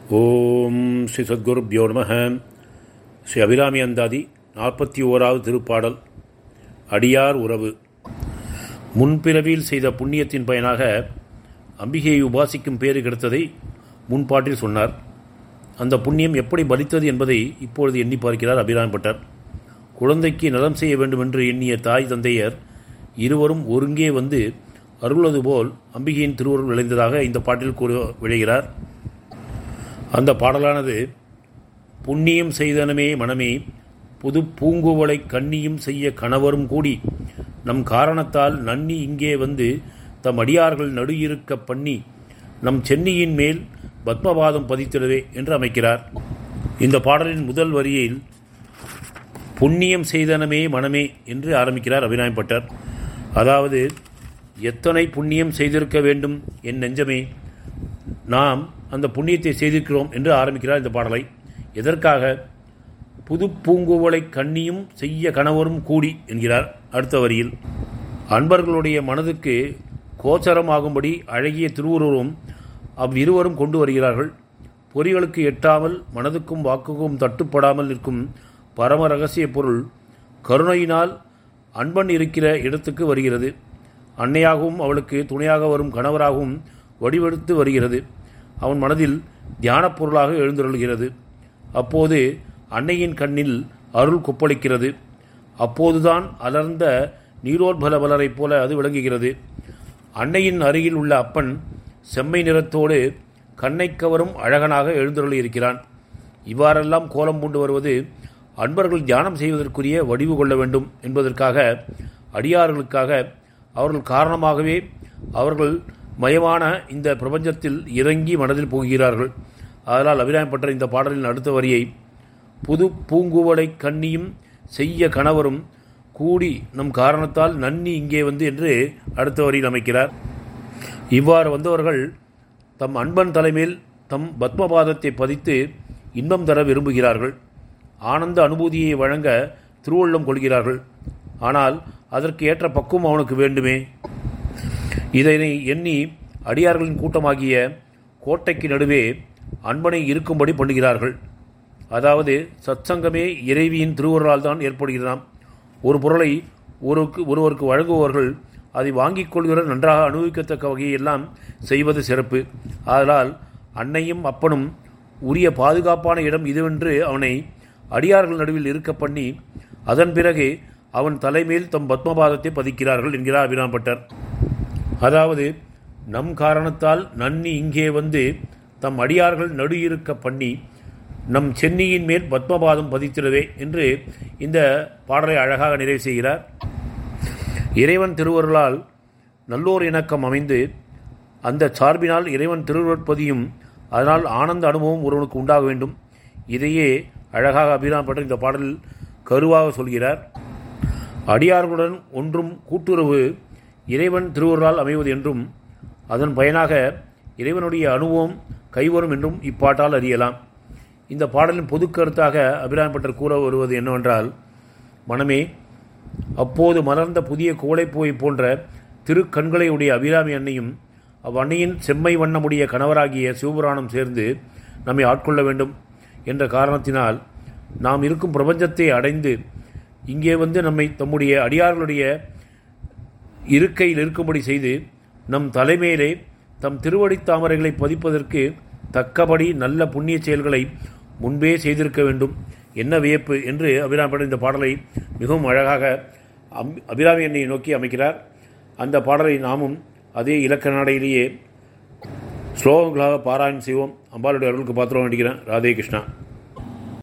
ஓம் ஸ்ரீ சத்குருப்யோ நம. ஸ்ரீ அபிராமி அந்தாதி 41வது திருப்பாடல். அடியார் உறவு. முன்பிறவியில் செய்த புண்ணியத்தின் பயனாக அம்பிகையை உபாசிக்கும் பேறு கிடைத்ததை முன்பாட்டில் சொன்னார். அந்த புண்ணியம் எப்படி பலித்தது என்பதை இப்பொழுது எண்ணி பார்க்கிறார் அபிராமி பட்டர். குழந்தைக்கு நலம் செய்ய வேண்டுமென்று எண்ணிய தாய் தந்தையர் இருவரும் ஒருங்கே வந்து அருள்வது போல் அம்பிகையின் திருவுருள் விளைந்ததாக இந்த பாட்டில் கூறி விளைகிறார். அந்த பாடலானது, புண்ணியம் செய்தனமே மனமே, புது பூங்குவளை கண்ணியும் செய்ய கணவரும் கூடி நம் காரணத்தால் நன்னி இங்கே வந்து தம் அடியார்கள் நடு இருக்க பண்ணி நம் சென்னியின் மேல் பத்மபாதம் பதித்திடவே என்று அமைக்கிறார். இந்த பாடலின் முதல் வரியில் புண்ணியம் செய்தனமே மனமே என்று ஆரம்பிக்கிறார் அபிராமி பட்டர். அதாவது, எத்தனை புண்ணியம் செய்திருக்க வேண்டும் என் நெஞ்சமே, நாம் அந்த புண்ணியத்தை செய்திருக்கிறோம் என்று ஆரம்பிக்கிறார் இந்த பாடலை. எதற்காக? புது பூங்குவளை கண்ணியும் செய்ய கணவரும் கூடி என்கிறார் அடுத்த வரியில். அன்பர்களுடைய மனதுக்கு கோச்சரமாகும்படி அழகிய திருவுருவம் அவ்விருவரும் கொண்டு வருகிறார்கள். பொறிகளுக்கு எட்டாமல் மனதுக்கும் வாக்குக்கும் தட்டுப்படாமல் நிற்கும் பரம ரகசிய பொருள் கருணையினால் அன்பன் இருக்கிற இடத்துக்கு வருகிறது. அன்னையாகவும் அவளுக்கு துணையாக வரும் கணவராகவும் வடிவெடுத்து வருகிறது. அவன் மனதில் தியானப் பொருளாக எழுந்தருள்கிறது. அப்போது அன்னையின் கண்ணில் அருள் கொப்பளிக்கிறது. அப்போதுதான் அலர்ந்த நீரோத்பல மலரைப் போல அது விளங்குகிறது. அன்னையின் அருகில் உள்ள அப்பன் செம்மை நிறத்தோடு கண்ணை கவரும் அழகனாக எழுந்தருளி இருக்கிறான். இவ்வாறெல்லாம் கோலம் பூண்டு வருவது அன்பர்கள் தியானம் செய்வதற்குரிய வடிவு கொள்ள வேண்டும் என்பதற்காக, அடியார்களுக்காக, அவர்கள் காரணமாகவே அவர்கள் மயமான இந்த பிரபஞ்சத்தில் இறங்கி மனதில் போகிறார்கள். அதனால் அபிராமி பட்டர் இந்த பாடலின் அடுத்த வரியை புது பூங்குவளை கண்ணியும் செய்ய கணவரும் கூடி நம் காரணத்தால் நன்னி இங்கே வந்து என்று அடுத்த வரியில் அமைக்கிறார். இவ்வாறு வந்தவர்கள் தம் அன்பன் தலைமையில் தம் பத்மபாதத்தை பதித்து இன்பம் தர விரும்புகிறார்கள். ஆனந்த அனுபூதியை வழங்க திருவுள்ளம் கொள்கிறார்கள். ஆனால் அதற்கு ஏற்ற பக்குவம் அவனுக்கு வேண்டுமே. இதனை எண்ணி அடியார்களின் கூட்டமாகிய கோட்டைக்கு நடுவே அன்பனை இருக்கும்படி பண்ணுகிறார்கள். அதாவது, சத்சங்கமே இறைவியின் திருவுருளால் தான் ஏற்படுகிறாம். ஒரு பொருளை ஒருவருக்கு வழங்குபவர்கள் அதை வாங்கிக் கொள்கிற நன்றாக அனுபவிக்கத்தக்க வகையெல்லாம் செய்வது சிறப்பு. அதனால் அன்னையும் அப்பனும் உரிய பாதுகாப்பான இடம் இதுவென்று அவனை அடியார்கள் நடுவில் இருக்க பண்ணி அதன் பிறகு அவன் தலைமையில் தம் பத்மபாதத்தை பதிக்கிறார்கள் என்கிறார் அபிராமி பட்டர். அதாவது, நம் காரணத்தால் நன்னி இங்கே வந்து தம் அடியார்கள் நடு இருக்க பண்ணி நம் சென்னியின் மேல் பத்மபாதம் பதித்திடவே என்று இந்த பாடலை அழகாக நிறைவு செய்கிறார். இறைவன் திருவருளால் நல்லோர் இணக்கம் அமைந்து அந்த சார்பினால் இறைவன் திருவருட்பதியும் அதனால் ஆனந்த அனுபவம் ஒருவனுக்கு உண்டாக வேண்டும். இதையே அழகாக அபிராமி பட்டர் இந்த பாடலில் கருவாக சொல்கிறார். அடியார்களுடன் ஒன்றும் கூட்டுறவு இறைவன் திருவருளால் அமைவது என்றும் அதன் பயனாக இறைவனுடைய அனுபவம் கைவரும் என்றும் இப்பாட்டால் அறியலாம். இந்த பாடலின் பொது கருத்தாக அபிராமி பட்டர் கூற வருவது என்னவென்றால், மனமே, அப்போது மலர்ந்த புதிய கோடைப்பூவை போன்ற திருக்கண்களையுடைய அபிராமி அன்னையும் அவ்வன்னையின் செம்மை வண்ணமுடைய கணவராகிய சிவபுராணம் சேர்ந்து நம்மை ஆட்கொள்ள வேண்டும் என்ற காரணத்தினால் நாம் இருக்கும் பிரபஞ்சத்தை அடைந்து இங்கே வந்து நம்மை தம்முடைய அடியார்களுடைய இருக்கையில் இருக்கும்படி செய்து நம் தலைமையிலே தம் திருவடித் தாமரைகளை பதிப்பதற்கு தக்கபடி நல்ல புண்ணிய செயல்களை முன்பே செய்திருக்க வேண்டும். என்ன வியப்பு என்று அபிராமி பட்டர் இந்த பாடலை மிகவும் அழகாக அபிராமி அன்னையை நோக்கி அமைக்கிறார். அந்த பாடலை நாமும் அதே இலக்கண நடையிலேயே ஸ்லோகங்களாக பாராயணம் செய்வோம். அம்பாளுடைய அருளுக்கு பாத்திரம் வேண்டிக்கிறேன். ராதே கிருஷ்ணா.